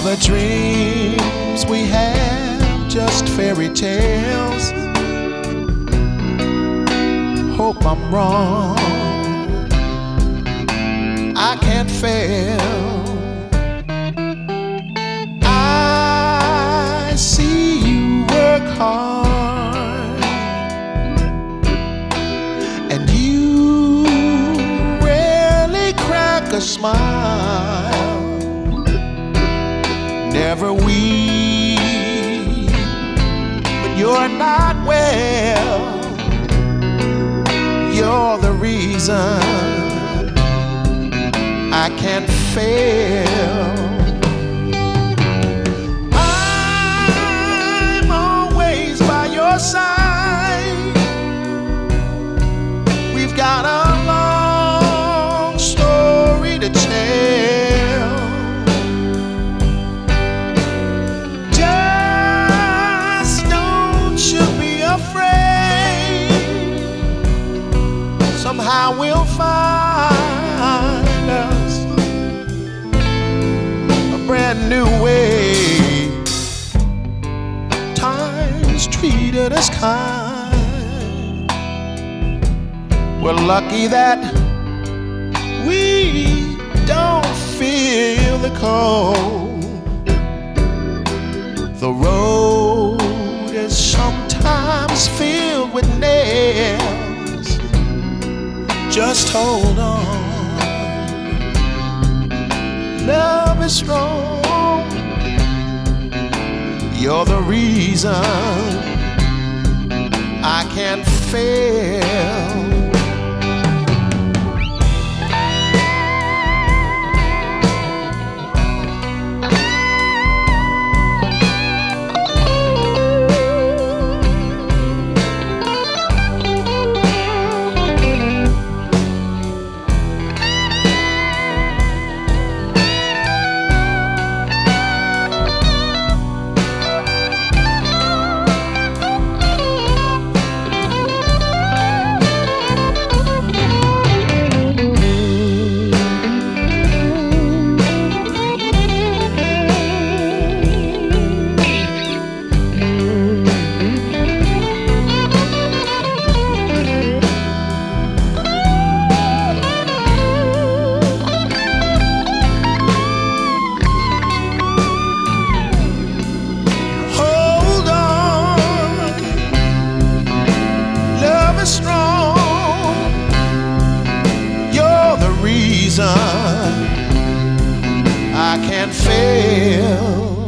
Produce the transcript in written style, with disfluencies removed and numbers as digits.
the dreams we have just fairy tales? Hope I'm wrong, I can't fail. I see you work hard, and you rarely crack a smile. Never weep, but you're not well. You're the reason I can't fail. I'm always by your side. We've got a long story to tell. Just don't you be afraid. Somehow we'll find us a brand new way. Time's treated us kind. We're lucky that we don't feel the cold. The road is sometimes filled with nails. Just hold on. Love is strong. You're the reason I can't fail. I can't fail.